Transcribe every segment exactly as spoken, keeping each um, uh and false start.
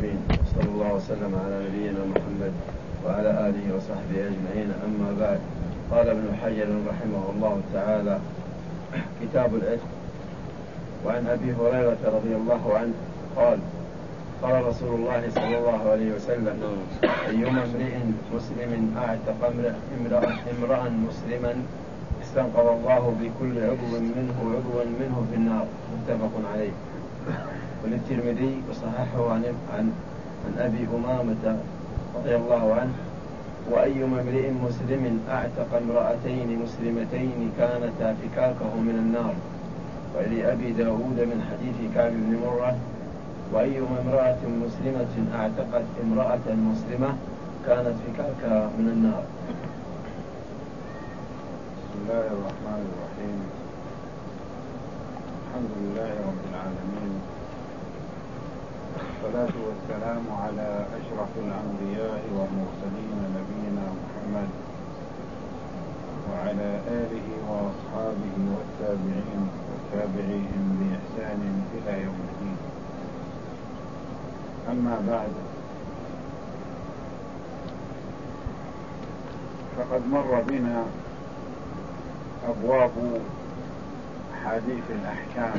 العالمين، صلى الله وسلم على نبينا محمد وعلى آله وصحبه أجمعين. أما بعد، قال ابن حجر رحمه الله تعالى: كتاب العتق. وعن أبي هريرة رضي الله عنه قال: قال رسول الله صلى الله عليه وسلم: أيما امرئ مسلم أعتق امرأ مسلما استنقذ الله بكل عضو منه عضوا منه في النار. متفق عليه. وللترمذي وصححه عن عن عن أبي أمامة رضي الله عنه: وأيما امرئ مسلم أعتق امرأتين مسلمتين كانتا فكاكه من النار. ولأبي داود من حديث كعب بن مرة: وأيما امرأة مسلمة أعتقت امرأة مسلمة كانت فكاكها من النار. بسم الله الرحمن الرحيم. الحمد لله رب العالمين، والصلاة والسلام على أشرف الأنبياء والمرسلين نبينا محمد وعلى آله وأصحابه والتابعين والتابعين بإحسان إلى يوم الدين. أما بعد، فقد مر بنا أبواب حديث الأحكام،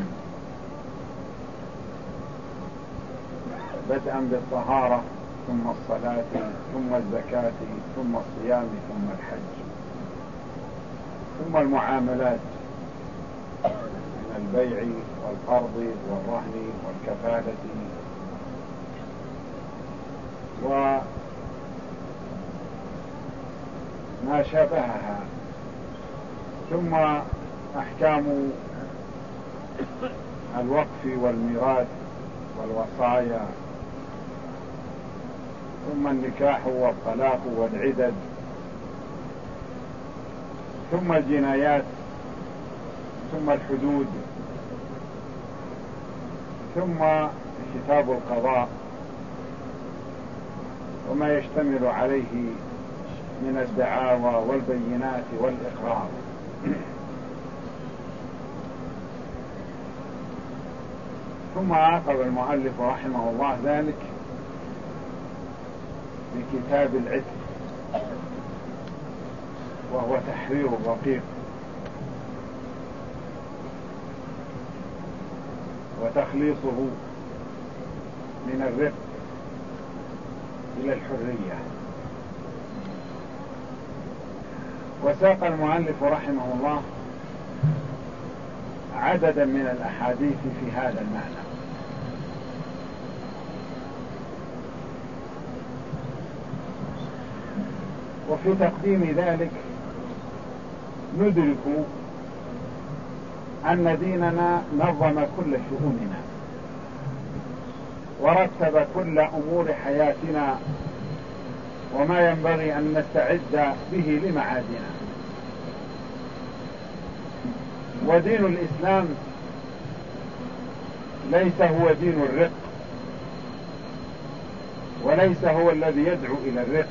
بدءا بالطهارة ثم الصلاة ثم الزكاة ثم الصيام ثم الحج ثم المعاملات من البيع والقرض والرهن والكفالة وما شابهها، ثم أحكام الوقف والميراث والوصايا، ثم النكاح والطلاق والعدد، ثم الجنايات، ثم الحدود، ثم كتاب القضاء وما يشتمل عليه من الدعاوى والبينات والإقرار. ثم عاقب المؤلف رحمه الله ذلك بكتاب العتق، وهو تحرير الرقيق وتخليصه من الرق إلى الحرية. وساق المؤلف رحمه الله عددا من الأحاديث في هذا المعنى. وفي تقديم ذلك ندرك أن ديننا نظم كل شؤوننا ورتب كل أمور حياتنا وما ينبغي أن نستعد به لمعادنا. ودين الإسلام ليس هو دين الرق، وليس هو الذي يدعو إلى الرق،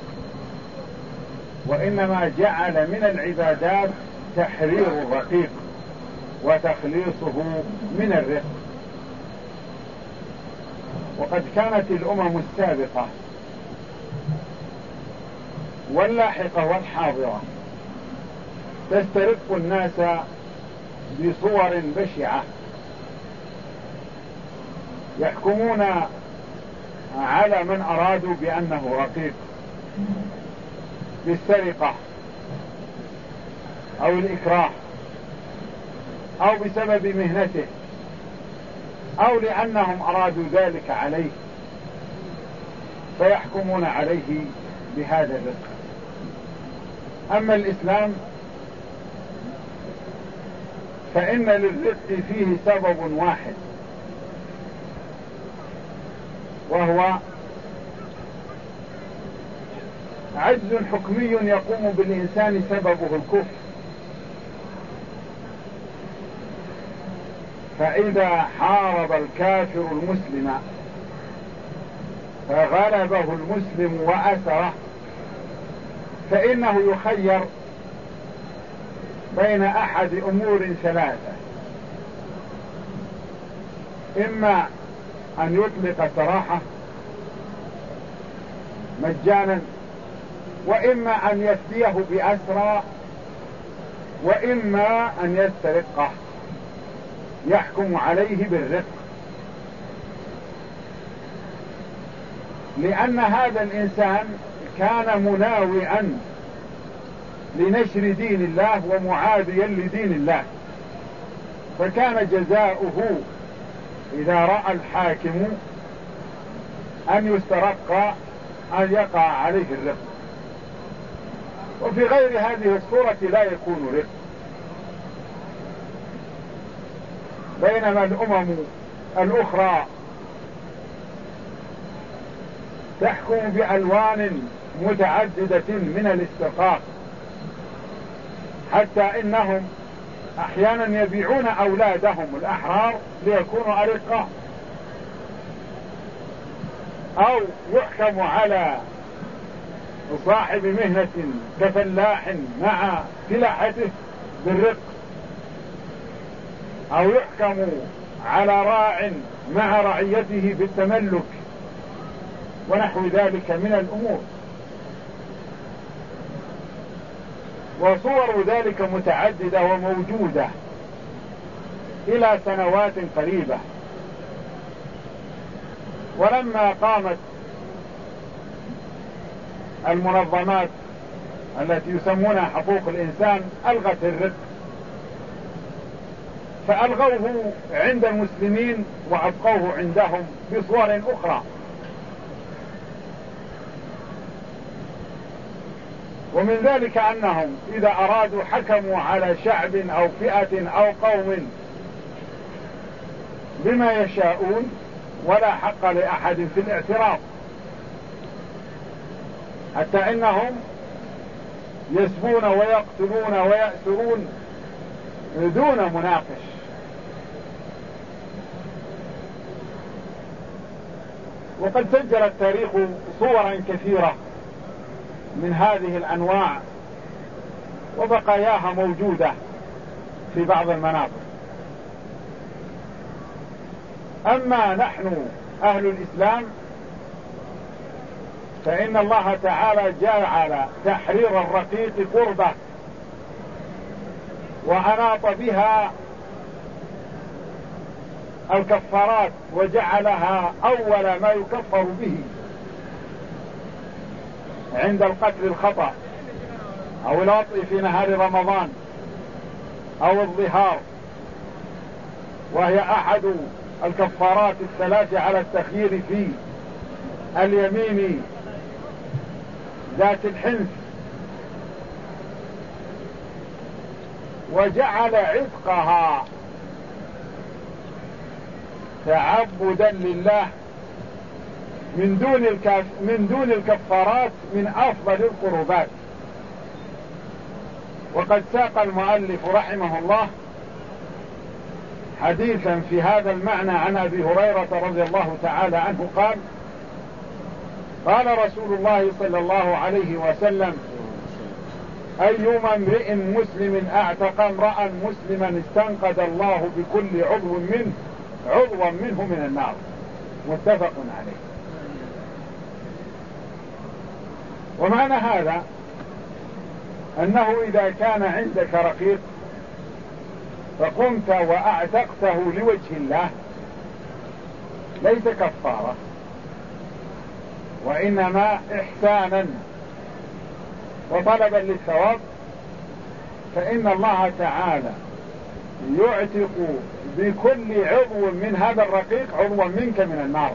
وإنما جعل من العبادات تحرير الرقيق وتخليصه من الرق. وقد كانت الأمم السابقة واللاحقة والحاضرة تسترق الناس بصور بشعة، يحكمون على من أرادوا بأنه رقيق بالسرقة أو الإكراه أو بسبب مهنته أو لأنهم أرادوا ذلك عليه، فيحكمون عليه بهذا الرق. أما الإسلام فإن للرق فيه سبب واحد، وهو عجز حكمي يقوم بالإنسان سببه الكفر. فإذا حارب الكافر المسلم فغلبه المسلم وأسره، فإنه يخير بين أحد أمور ثلاثة: إما أن يطلق سراحه، مجانا، وإما أن يفديه بأسرى، وإما أن يسترقه يحكم عليه بالرق، لأن هذا الإنسان كان مناوئا لنشر دين الله ومعاديا لدين الله، فكان جزاؤه إذا رأى الحاكم أن يسترق أن يقع عليه الرق. وفي غير هذه الصورة لا يكون رق. بينما الأمم الأخرى تحكم بألوان متعددة من الاسترقاق، حتى إنهم أحيانا يبيعون أولادهم الأحرار ليكونوا أرقاء، أو يحكم على صاحب مهنة كفلاح مع فلاحته بالرق، أو يحكم على راع مع رعيته بالتملك ونحو ذلك من الأمور. وصور ذلك متعددة وموجودة إلى سنوات قريبة. ولما قامت المنظمات التي يسمونها حقوق الإنسان ألغت الرق، فألغوه عند المسلمين وأبقوه عندهم بصور أخرى. ومن ذلك أنهم إذا أرادوا حكموا على شعب أو فئة أو قوم بما يشاءون، ولا حق لأحد في الاعتراض، حتى إنهم يسبون ويقتلون ويأسرون دون مناقش. وقد سجل التاريخ صورا كثيرة من هذه الأنواع، وبقاياها موجودة في بعض المناطق. أما نحن أهل الإسلام فإن الله تعالى جعل تحرير الرقيق قربة، وأناط بها الكفارات وجعلها أول ما يكفر به عند القتل الخطأ أو الوطء في نهار رمضان أو الظهار، وهي أحد الكفارات الثلاث على التخيير في اليمين ذات الحنث. وجعل عتقها تعبدا لله من دون الكف من دون الكفارات من أفضل القربات. وقد ساق المؤلف رحمه الله حديثا في هذا المعنى عن أبي هريرة رضي الله تعالى عنه قال: قال رسول الله صلى الله عليه وسلم: أيما امرئ مسلم اعتق امرأ مسلما استنقذ الله بكل عضو منه عضوا منه من النار. متفق عليه. ومعنى هذا أنه إذا كان عندك رقيق فقمت وأعتقته لوجه الله ليس كفارة، وإنما إحسانا وطلبا للثواب، فإن الله تعالى يعتق بكل عضو من هذا الرقيق عضوا منك من النار.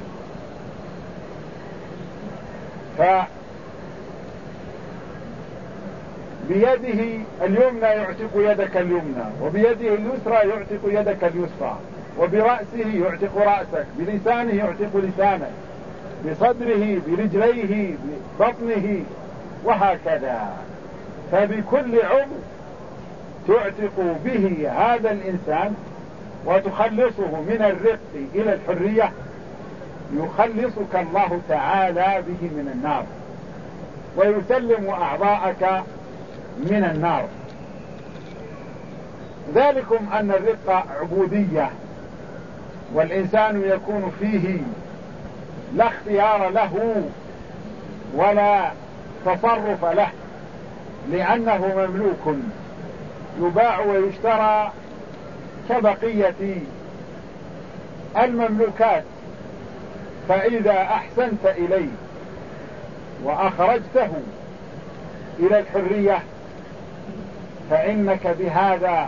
فبيده اليمنى يعتق يدك اليمنى، وبيده اليسرى يعتق يدك اليسرى، وبرأسه يعتق رأسك، بلسانه يعتق لسانك، بصدره، برجليه، ببطنه، وهكذا. فبكل عضو تعتق به هذا الإنسان وتخلصه من الرق إلى الحرية، يخلصك الله تعالى به من النار ويسلم أعضاءك من النار. ذلكم أن الرق عبودية، والإنسان يكون فيه لا اختيار له ولا تصرف له، لأنه مملوك يباع ويشترى كبقية المملوكات. فإذا أحسنت إليه وأخرجته إلى الحرية فإنك بهذا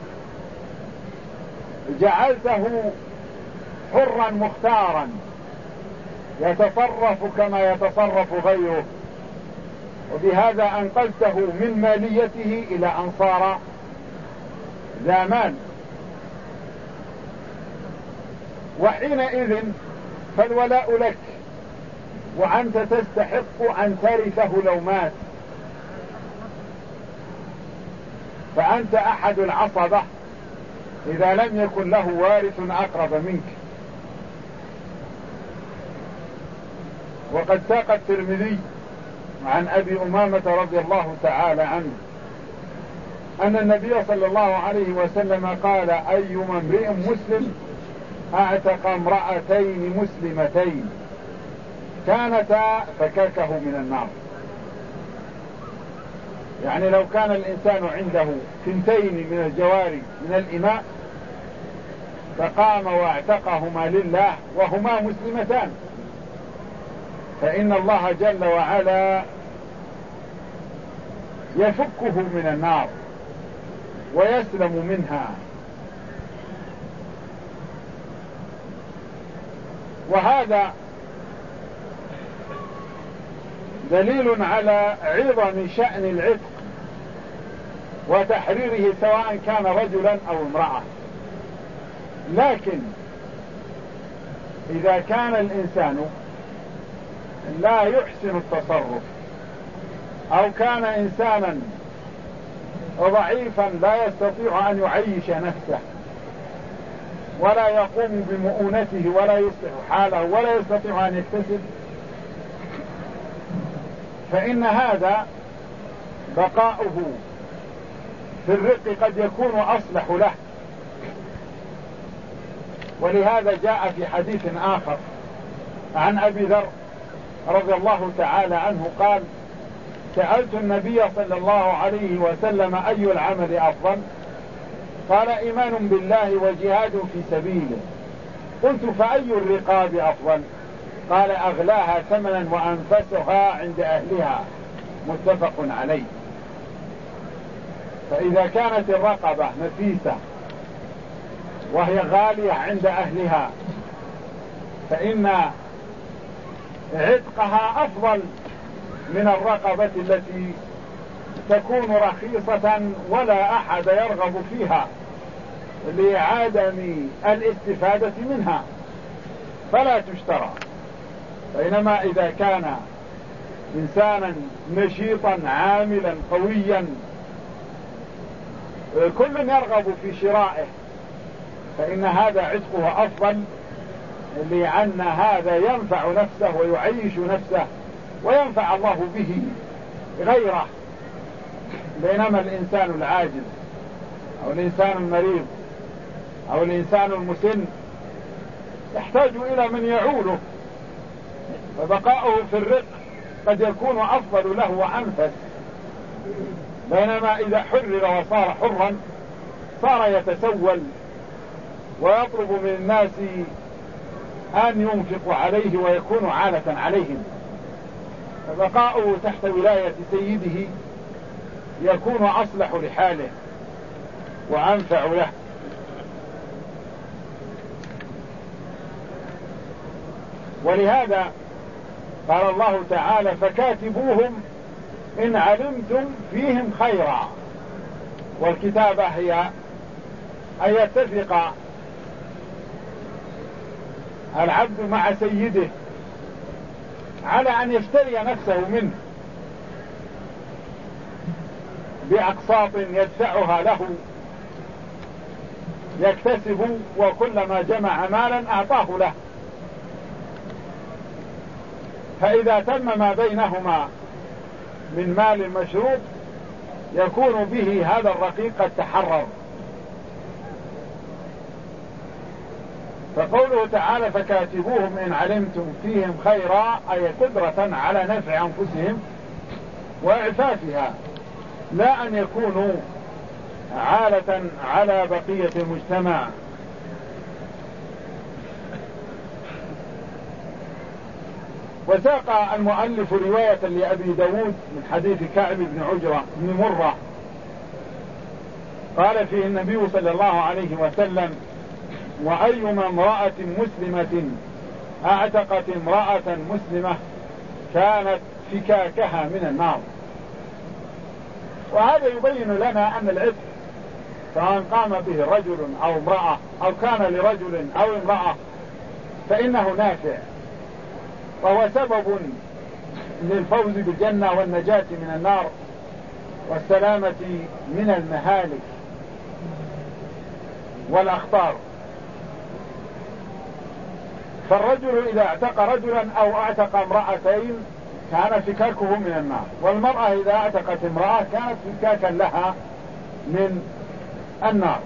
جعلته حرا مختارا يتصرف كما يتصرف غيره، وبهذا أنقذته من ماليته إلى أن صار ذا مال. وحينئذ فالولاء لك، وأنت تستحق أن ترثه لو مات، فأنت أحد العصبة إذا لم يكن له وارث أقرب منك. وقد ساق الترمذي عن أبي أمامة رضي الله تعالى عنه أن النبي صلى الله عليه وسلم قال: أيما امرئ مسلم أعتق امرأتين مسلمتين كانتا فكاكه من النار. يعني لو كان الإنسان عنده ثنتين من الجواري من الإماء فقام واعتقهما لله وهما مسلمتان، فإن الله جل وعلا يفكه من النار ويسلم منها. وهذا دليل على عظم شأن العتق وتحريره سواء كان رجلا أو امرأة. لكن إذا كان الإنسان لا يحسن التصرف أو كان إنسانا ضعيفا لا يستطيع أن يعيش نفسه ولا يقوم بمؤونته ولا يصلح حاله ولا يستطيع أن يكتسب، فإن هذا بقاؤه في الرق قد يكون أصلح له. ولهذا جاء في حديث آخر عن أبي ذر رضي الله تعالى عنه قال: سألت النبي صلى الله عليه وسلم أي العمل أفضل؟ قال: إيمان بالله وجهاد في سبيله. قلت: فأي الرقاب أفضل؟ قال: أغلاها ثمنا وأنفسها عند أهلها. متفق عليه. فإذا كانت الرقبة نفيسة وهي غالية عند أهلها فإن عتقها أفضل من الرقبة التي تكون رخيصة ولا أحد يرغب فيها لعدم الاستفادة منها فلا تشترى. بينما إذا كان إنسانا نشيطا عاملا قويا كل يرغب في شرائه فإن هذا عتقه أفضل، لأن هذا ينفع نفسه ويعيش نفسه وينفع الله به غيره. بينما الإنسان العاجز أو الإنسان المريض أو الإنسان المسن يحتاج إلى من يعوله، فبقاؤه في الرق قد يكون أفضل له وأنفس. بينما إذا حرر وصار حرا صار يتسول ويطلب من الناس أن ينفق عليه ويكون عالة عليهم، فبقاؤه تحت ولاية سيده يكون أصلح لحاله وأنفع له. ولهذا قال الله تعالى: فكاتبوهم إن علمتم فيهم خيرا. والكتابة هي أن يتفق العبد مع سيده على أن يشتري نفسه منه بأقساط يدفعها له يكتسب، وكلما جمع مالا أعطاه له. فإذا تم ما بينهما من مال مشروط يكون به هذا الرقيق قد تحرر. فقوله تعالى فكاتبوهم إن علمتم فيهم خيرا أي قدرة على نفع أنفسهم وإعفافها، لا أن يكونوا عالة على بقية المجتمع. وساق المؤلف رواية لأبي داود من حديث كعب بن عجرة بن مرة قال فيه النبي صلى الله عليه وسلم وأيما امرأة مسلمة اعتقت امرأة مسلمة كانت فكاكها من النار. وهذا يبين لنا أن العتق سواء قام به رجل أو امرأة أو كان لرجل أو امرأة فإنه نافع، وهو سبب للفوز بالجنة والنجاة من النار والسلامة من المهالك والأخطار. فالرجل إذا اعتق رجلا أو اعتق امرأتين كان فكاكه من النار، والمرأة إذا اعتقت امرأة كانت فكاكا لها من النار.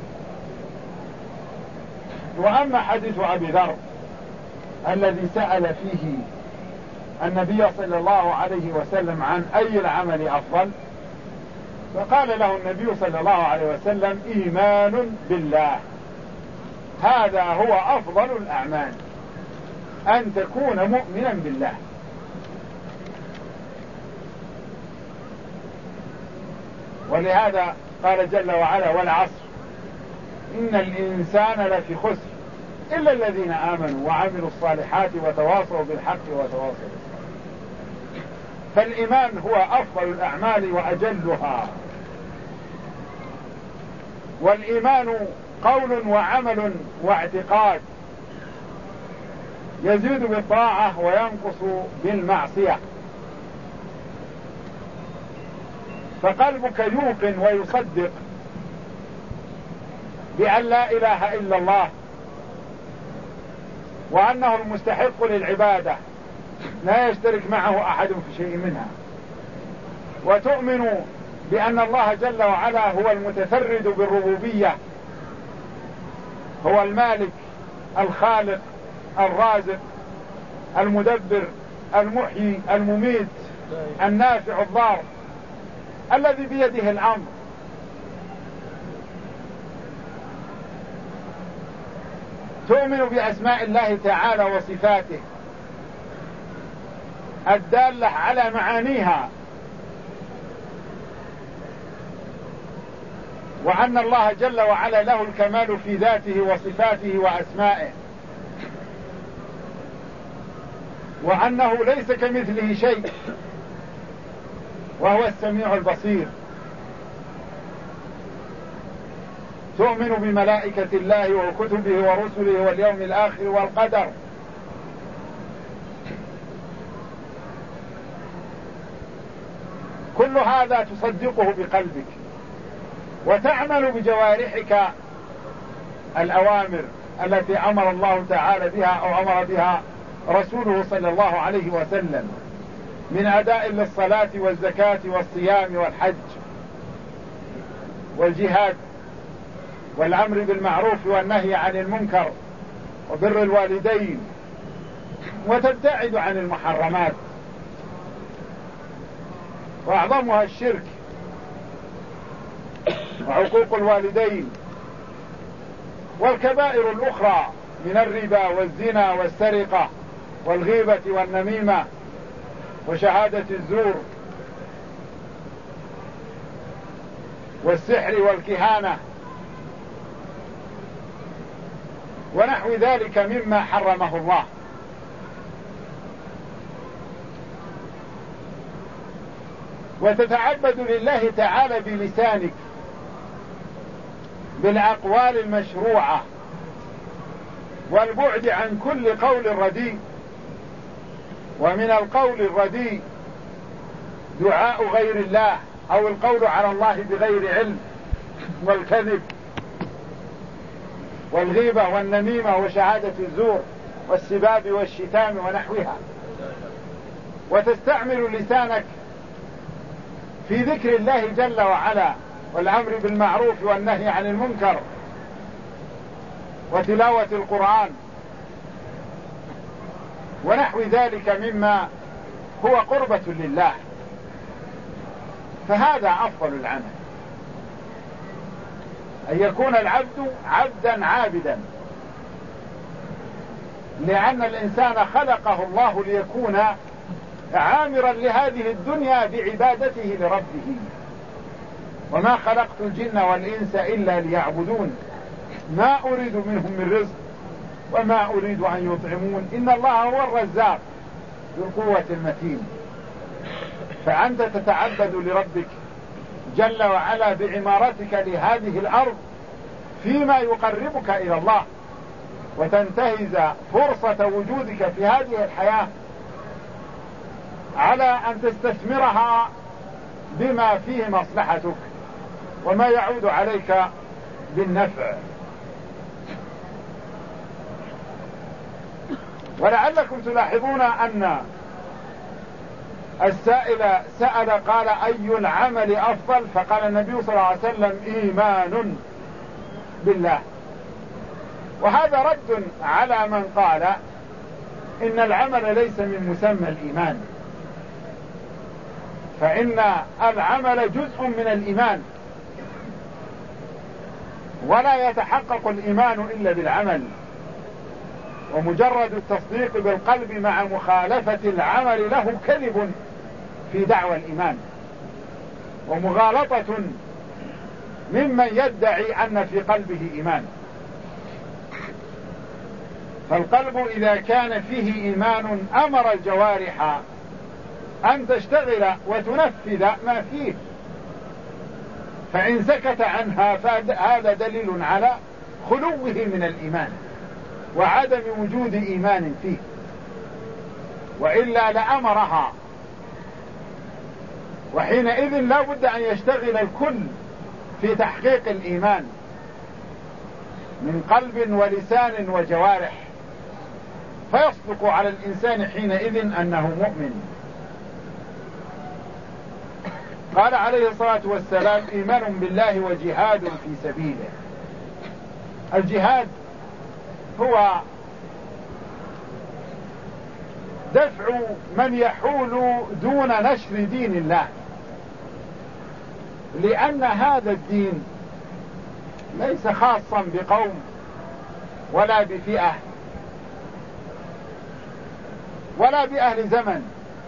وأما حديث أبي ذر الذي سأل فيه النبي صلى الله عليه وسلم عن أي العمل أفضل، فقال له النبي صلى الله عليه وسلم إيمان بالله، هذا هو أفضل الأعمال، أن تكون مؤمنا بالله. ولهذا قال جل وعلا والعصر إن الإنسان لفي خسر إلا الذين آمنوا وعملوا الصالحات وتواصوا بالحق وتواصوا بالصبر. فالإيمان هو أفضل الأعمال وأجلها، والإيمان قول وعمل واعتقاد يزيد بالطاعة وينقص بالمعصية. فقلبك يوقن ويصدق بأن لا إله إلا الله وأنه المستحق للعبادة لا يشترك معه أحد في شيء منها، وتؤمن بأن الله جل وعلا هو المتفرد بالربوبية، هو المالك الخالق الرازق المدبر المحيي المميت النافع الضار الذي بيده الأمر. تؤمن بأسماء الله تعالى وصفاته الدالة على معانيها، وأن الله جل وعلا له الكمال في ذاته وصفاته وأسمائه، وأنه ليس كمثله شيء وهو السميع البصير. تؤمن بملائكة الله وكتبه ورسله واليوم الآخر والقدر. كل هذا تصدقه بقلبك وتعمل بجوارحك الأوامر التي أمر الله تعالى بها أو أمر بها رسوله صلى الله عليه وسلم من أداء للصلاة والزكاة والصيام والحج والجهاد والأمر بالمعروف والنهي عن المنكر وبر الوالدين، وتبتعد عن المحرمات وأعظمها الشرك وعقوق الوالدين والكبائر الأخرى من الربا والزنا والسرقة والغيبة والنميمة وشهادة الزور والسحر والكهانة ونحو ذلك مما حرمه الله. وتتعبد لله تعالى بلسانك بالأقوال المشروعة والبعد عن كل قول رديء. ومن القول الرديء دعاء غير الله أو القول على الله بغير علم والكذب والغيبة والنميمة وشهادة الزور والسباب والشتام ونحوها. وتستعمل لسانك في ذكر الله جل وعلا والأمر بالمعروف والنهي عن المنكر وتلاوة القرآن ونحو ذلك مما هو قربة لله، فهذا أفضل العمل، أن يكون العبد عبدا عابدا، لأن الإنسان خلقه الله ليكون عامرا لهذه الدنيا بعبادته لربه. وما خلقت الجن والإنس إلا ليعبدون ما أريد منهم من رزق وما أريد أن يطعمون إن الله هو الرزاق ذو القوة المتين. فأنت تتعبد لربك جل وعلا بعمارتك لهذه الأرض فيما يقربك إلى الله، وتنتهز فرصة وجودك في هذه الحياة على أن تستثمرها بما فيه مصلحتك وما يعود عليك بالنفع. ولعلكم تلاحظون أن السائل سأل قال أي العمل أفضل؟ فقال النبي صلى الله عليه وسلم إيمان بالله. وهذا رد على من قال إن العمل ليس من مسمى الإيمان، فإن العمل جزء من الإيمان، ولا يتحقق الإيمان إلا بالعمل، ومجرد التصديق بالقلب مع مخالفة العمل له كذب في دعوى الإيمان ومغالطة ممن يدعي أن في قلبه إيمان. فالقلب إذا كان فيه إيمان أمر الجوارح أن تشتغل وتنفذ ما فيه، فإن سكت عنها فهذا دليل على خلوه من الإيمان وعدم وجود إيمان فيه، وإلا لأمرها، وحينئذ لا بد أن يشتغل الكل في تحقيق الإيمان من قلب ولسان وجوارح، فيصدق على الإنسان حينئذ أنه مؤمن. قال عليه الصلاة والسلام إيمان بالله وجهاد في سبيله. الجهاد هو دفع من يحول دون نشر دين الله، لأن هذا الدين ليس خاصا بقوم ولا بفئة ولا بأهل زمن،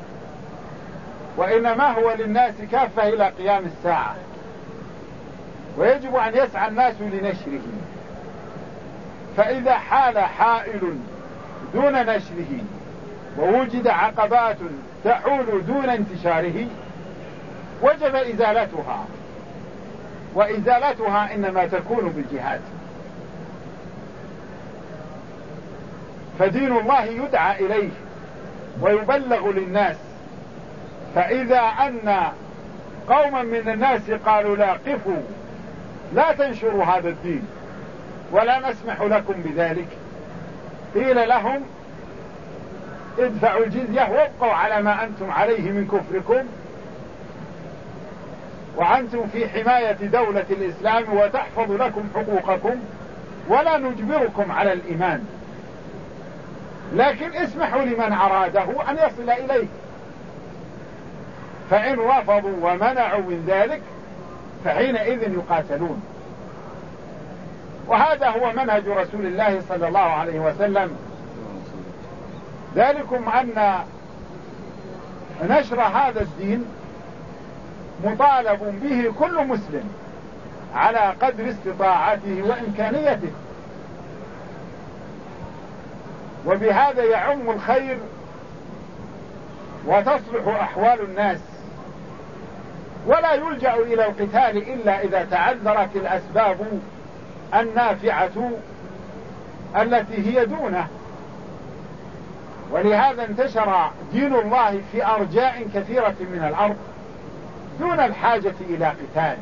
وإنما هو للناس كافة إلى قيام الساعة، ويجب أن يسعى الناس لنشره. فإذا حال حائل دون نشره ووجد عقبات تحول دون انتشاره وجب إزالتها، وإزالتها إنما تكون بالجهاد. فدين الله يدعى إليه ويبلغ للناس، فإذا أن قوما من الناس قالوا لا قفوا لا تنشروا هذا الدين ولا نسمح لكم بذلك، قيل لهم ادفعوا الجزية وابقوا على ما أنتم عليه من كفركم، وأنتم في حماية دولة الإسلام وتحفظ لكم حقوقكم ولا نجبركم على الإيمان، لكن اسمحوا لمن أراده أن يصل إليه. فإن رفضوا ومنعوا من ذلك فحينئذ يقاتلون. وهذا هو منهج رسول الله صلى الله عليه وسلم. ذلكم أن نشر هذا الدين مطالب به كل مسلم على قدر استطاعته وإمكانيته، وبهذا يعم الخير وتصلح أحوال الناس، ولا يلجأ إلى القتال إلا إذا تعذرت الأسباب النافعة التي هي دونه. ولهذا انتشر دين الله في أرجاء كثيرة من الأرض دون الحاجة إلى قتال.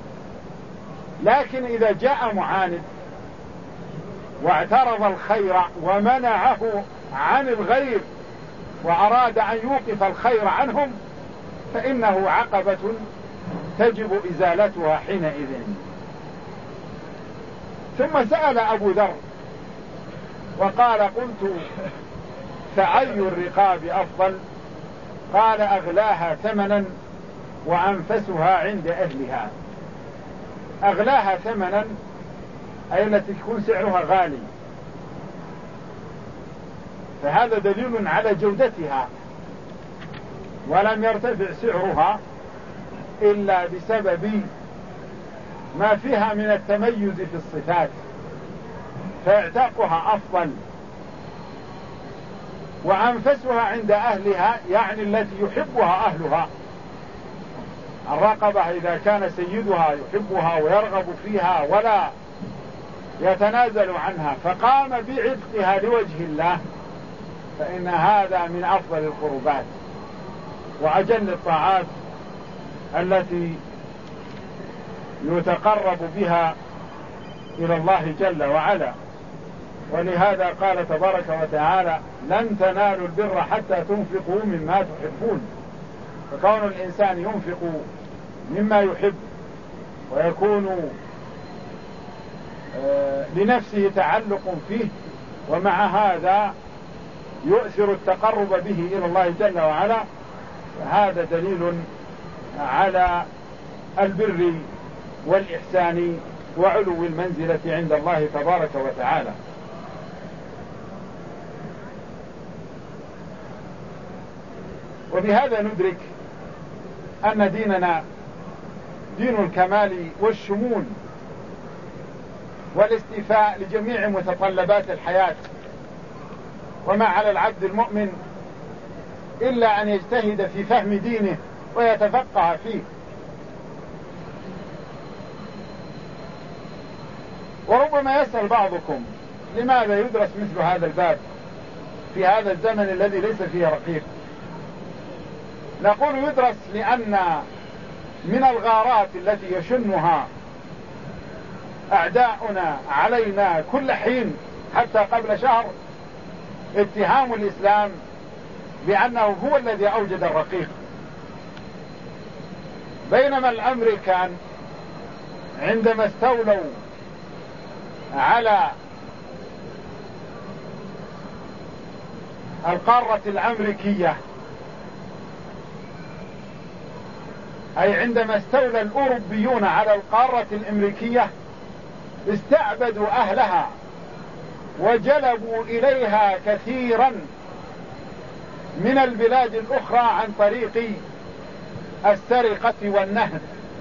لكن إذا جاء معاند واعترض الخير ومنعه عن الغير وأراد أن يوقف الخير عنهم فإنه عقبة تجب إزالتها حينئذ. ثم سأل أبو ذر وقال قلت فأي الرقاب أفضل؟ قال أغلاها ثمنا وأنفسها عند أهلها. أغلاها ثمنا أي التي تكون سعرها غالي، فهذا دليل على جودتها، ولم يرتفع سعرها إلا بسبب ما فيها من التميز في الصفات، فاعتاقها أفضل. وأنفسها عند أهلها يعني التي يحبها أهلها. الرقبة إذا كان سيدها يحبها ويرغب فيها ولا يتنازل عنها فقام بعتقها لوجه الله، فإن هذا من أفضل القربات وأجل الطاعات التي يتقرب بها إلى الله جل وعلا. ولهذا قال تبارك وتعالى: لن تنالوا البر حتى تنفقوا مما تحبون. فكون الإنسان ينفق مما يحب ويكون لنفسه تعلق فيه، ومع هذا يؤثر التقرب به إلى الله جل وعلا، فهذا دليل على البر والإحسان وعلو المنزلة عند الله تبارك وتعالى. وبهذا ندرك أن ديننا دين الكمال والشمول والاستيفاء لجميع متطلبات الحياة، وما على العبد المؤمن إلا أن يجتهد في فهم دينه ويتفقه فيه. وربما يسأل بعضكم: لماذا يدرس مثل هذا الباب في هذا الزمن الذي ليس فيه رقيق؟ نقول يدرس لأن من الغارات التي يشنها أعداؤنا علينا كل حين حتى قبل شهر اتهام الإسلام بأنه هو الذي أوجد الرقيق، بينما الأمريكان عندما استولوا على القارة الأمريكية، أي عندما استولى الأوروبيون على القارة الأمريكية، استعبدوا أهلها وجلبوا إليها كثيرا من البلاد الأخرى عن طريق السرقة والنهب،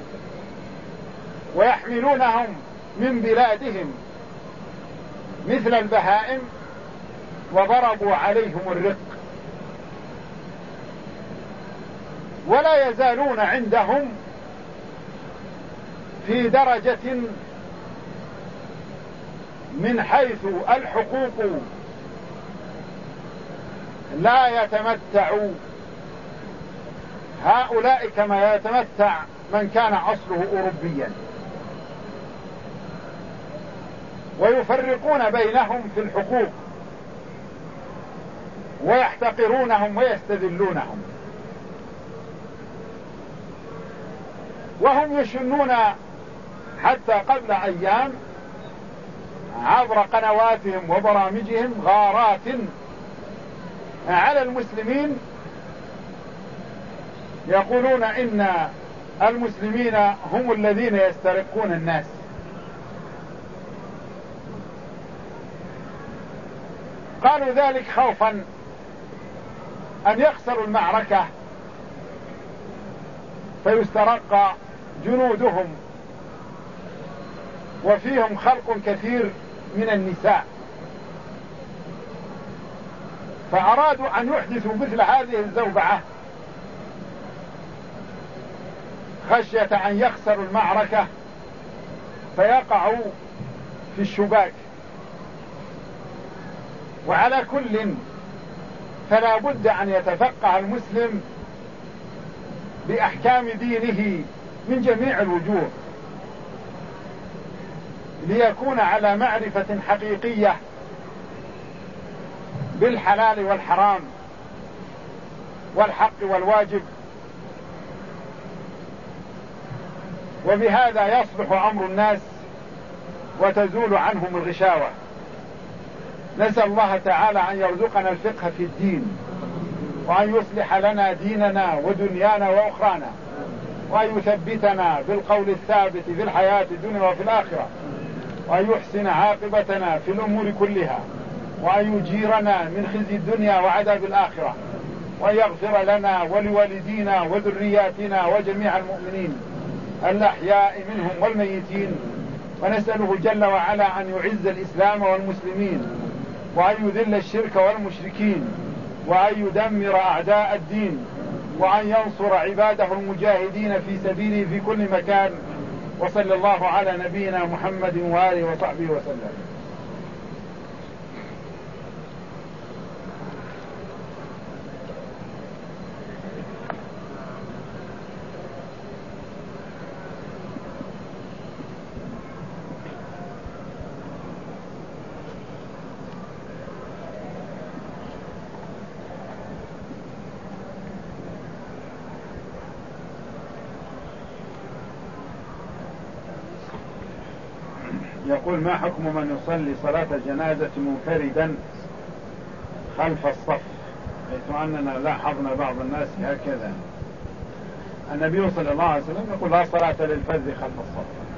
ويحملونهم من بلادهم مثل البهائم، وضربوا عليهم الرق، ولا يزالون عندهم في درجة من حيث الحقوق لا يتمتع هؤلاء كما يتمتع من كان أصله أوروبيا، ويفرقون بينهم في الحقوق ويحتقرونهم ويستذلونهم، وهم يشنون حتى قبل أيام عبر قنواتهم وبرامجهم غارات على المسلمين، يقولون إن المسلمين هم الذين يسترقون الناس. قالوا ذلك خوفا أن يخسروا المعركة فيسترق جنودهم، وفيهم خلق كثير من النساء، فأرادوا أن يحدثوا مثل هذه الزوبعة خشية أن يخسروا المعركة فيقعوا في الشباك. وعلى كل فلا بد أن يتفقه المسلم بأحكام دينه من جميع الوجوه ليكون على معرفة حقيقية بالحلال والحرام والحق والواجب، وبهذا يصلح أمر الناس وتزول عنهم الغشاوة. نسأل الله تعالى أن يرزقنا الفقه في الدين، وأن يصلح لنا ديننا ودنيانا وأخرانا، وأن يثبتنا بالقول الثابت في الحياة الدنيا وفي الآخرة، وأن يحسن عاقبتنا في الأمور كلها، وأن يجيرنا من خزي الدنيا وعذاب الآخرة، وأن يغفر لنا ولوالدينا وذرياتنا وجميع المؤمنين الأحياء منهم والميتين. ونسأله جل وعلا أن يعز الإسلام والمسلمين، وأن يذل الشرك والمشركين، وأن يدمر أعداء الدين، وأن ينصر عباده المجاهدين في سبيله في كل مكان. وصلى الله على نبينا محمد وآله وصحبه وسلم. يقول: ما حكم من يصلي صلاة الجنازة منفردا خلف الصف؟ حيث أننا لاحظنا بعض الناس هكذا. النبي صلى الله عليه وسلم يقول: لا صلاة للفذ خلف الصف.